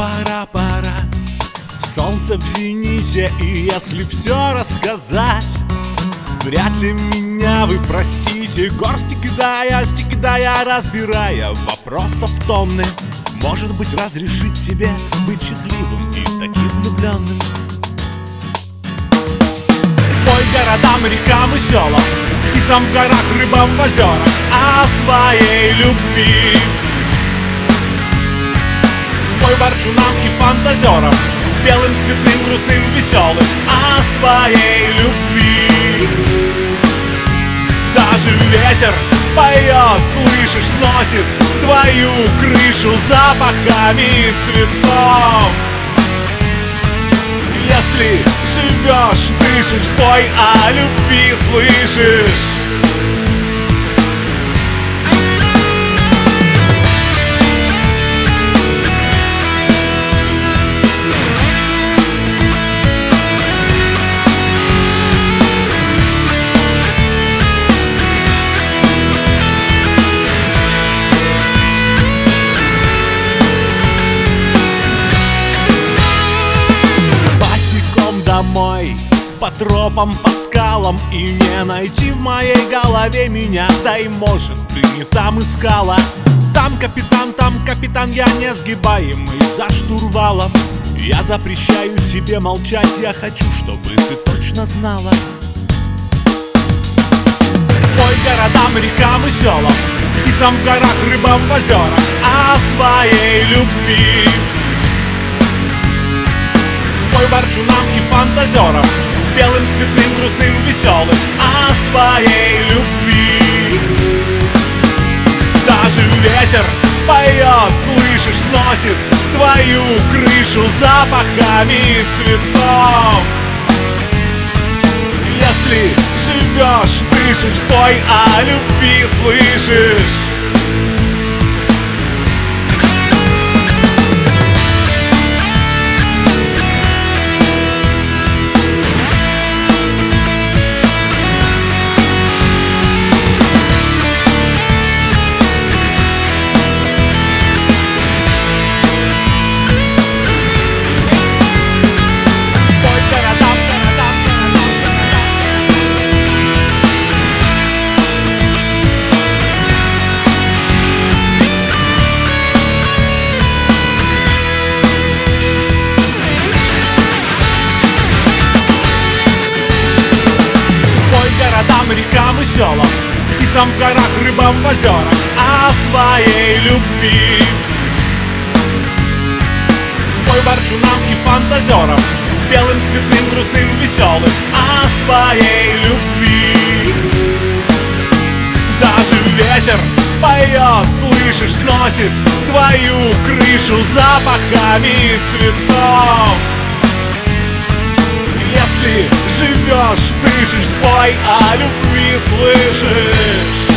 пора. Солнце в зените, и если все рассказать, вряд ли меня вы простите. Горсти кидая, разбирая вопросов тонны. Может быть, разрешить себе быть счастливым и таким влюбленным. Спой городам, рекам и селам, птицам в горах, рыбам в озерах о своей любви. Спой ворчунам и фантазерам, белым, цветным, грустным, веселым о своей любви. Даже ветер поет, слышишь, сносит твою крышу запахами цветов. Если живешь, дышишь, спой о любви, слышишь? Домой, по тропам, по скалам, и не найти в моей голове меня. Да и может, ты не там искала. Там капитан, я несгибаемый за штурвалом. Я запрещаю себе молчать, я хочу, чтобы ты точно знала. Спой городам, рекам и селам, птицам в горах, рыбам в озерах о своей любви. Спой ворчунам и фантазерам, белым, цветным, грустным, веселым о своей любви. Даже ветер поет, слышишь, сносит твою крышу запахами цветов. Если живешь, дышишь, спой о любви, слышишь? Рекам и селам, птицам в горах, рыбам в озерах о своей любви. Спой ворчунам и фантазерам, белым, цветным, грустным, веселым о своей любви. Даже ветер поет, слышишь, сносит твою крышу запахами цветов. Если живешь, дышишь, спой о любви, слышишь?